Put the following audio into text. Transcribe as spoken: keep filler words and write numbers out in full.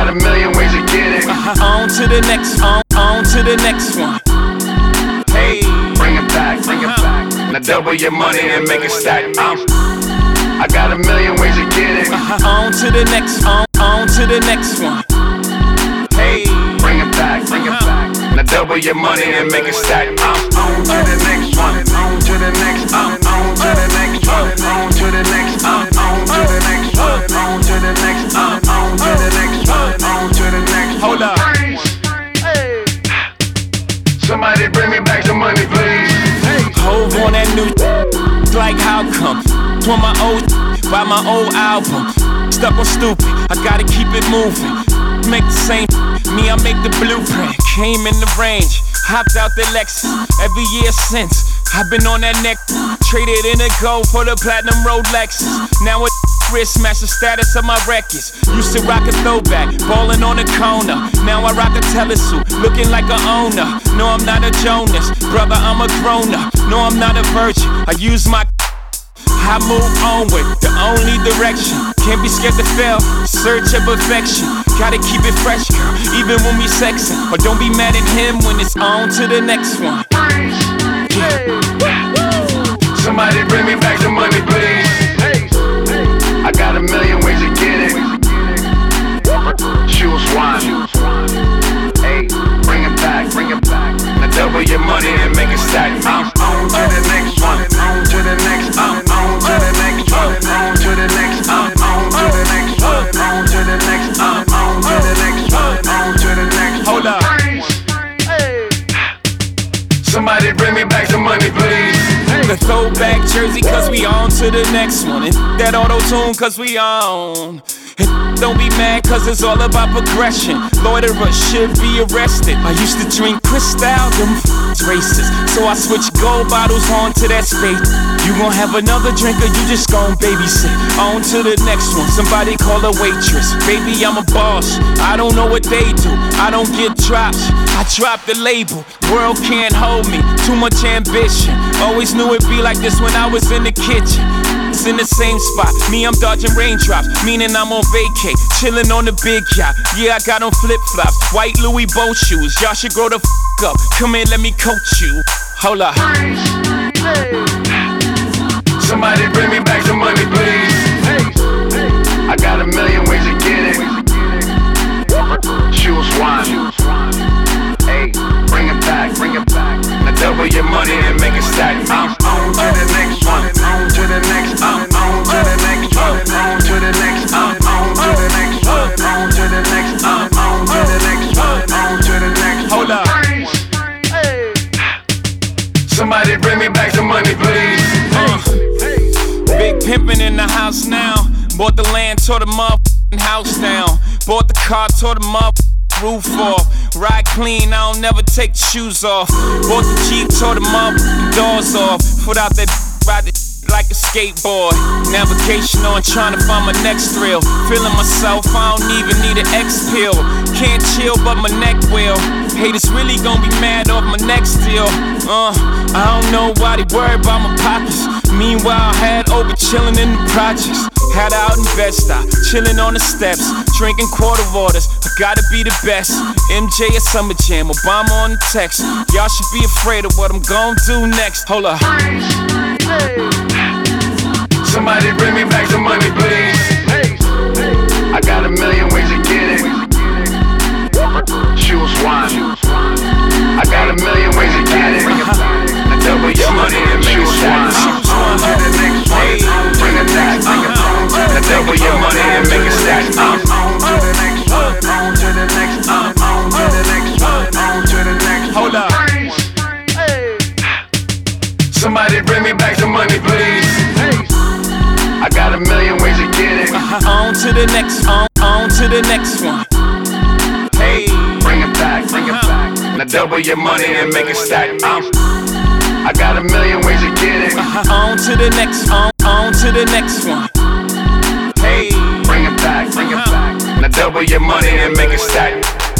got a million ways to get it. Uh-huh. On to the next, on, on to the next one. Hey, bring it back, bring it back. Now double your money and make it stack. Um, I got a million ways to get it. Uh-huh. On to the next, on, on to the next one. Hey, bring it back, bring it back. Now double your money and make it stack. Um, on to the next one, on to the next, um, on to the next one, on to the next, um, on to the next one, on to the next, um, on to the next one, on to the next. Hold up. Somebody bring me back some money, please. Hove on that new like how come? On my old, buy my old album. Stuck on stupid, I gotta keep it moving. Make the same, me I make the blueprint. Came in the range, hopped out the Lexus. Every year since, I've been on that neck. Traded in a gold for the platinum Rolexes. Now it wrist match the status of my records. Used to rock a throwback, ballin' on the corner. Now I rock a telesuit, looking like a owner. No, I'm not a Jonas, brother, I'm a grown-up. No, I'm not a virgin, I use my I move on with the only direction. Can't be scared to fail, search of perfection. Gotta keep it fresh, girl, even when we sexin'. Or don't be mad at him when it's on to the next one. Yeah. Somebody bring me back some money, please. I got a million ways to get it. Choose one. Hey, bring it back, bring it back. Now double your money and make it stack. I'm on to the next one, on to the next, I'm on to the next one, on to the next, I'm on to the next one, on to the next, I'm on to the next one, on to the next. Hold up. Somebody bring me back some money, please. The throwback jersey, cause we on to the next one. And that auto-tune, cause we on. And don't be mad, cause it's all about progression. Loiterers should be arrested. I used to drink Cristal, them f***ing racist. So I switched gold bottles on to that space. You gon' have another drink or you just gon' babysit. On to the next one, somebody call a waitress. Baby, I'm a boss, I don't know what they do. I don't get drops, I drop the label. World can't hold me, too much ambition. Always knew it'd be like this when I was in the kitchen. It's in the same spot, me I'm dodging raindrops. Meaning I'm on vacay, chillin' on the big yacht. Yeah, I got on flip-flops, white Louis boat shoes. Y'all should grow the f*** up, come here, let me coach you. Hold up. Somebody bring me back some money, please. I got a million ways to get it. Choose one. Hey, bring it back, bring it back. Now double your money and make it stack. I'm on to the next one, on to the next, I'm on to the next one, on to the next, I'm on to the next one, on to the next, I'm on to the next one, on to the next. Hold up. Somebody bring me back some money, please. Uh, big pimpin' in the house now. Bought the land, tore the motherfucking house down. Bought the car, tore the motherfucking roof off. Ride clean, I don't never take the shoes off. Bought the Jeep, tore the motherfucking doors off. Put out that ride the like a skateboard. Navigation on, trying to find my next thrill. Feeling myself, I don't even need an X pill. Can't chill, but my neck will. Haters really gon' be mad off my next deal. Uh, I don't know why they worry about my pockets. Meanwhile, I had over chillin' in the projects. Had out in Bed-Stuy, chillin' on the steps, drinking quarter waters. I gotta be the best. M J at Summer Jam, Obama on the text. Y'all should be afraid of what I'm gon' do next. Hold up. Somebody bring me back some money, please. I got a million ways to get it. Choose one. I got a million ways to get it. Now double your money and make it stack. On to the next one. Bring it back. Now double your money and make it stack. On to the next one. On to the next. On to the next one. On to the next. Hold up. Somebody bring me back some money, please. I got a million ways to get it. Uh-huh. On to the next, on, on to the next one. Hey, bring it back, bring it back. Now double your money and make it stack. Um, I got a million ways to get it. Uh-huh. On to the next, on, on to the next one. Hey, bring it back, bring it back. Now double your money and make it stack.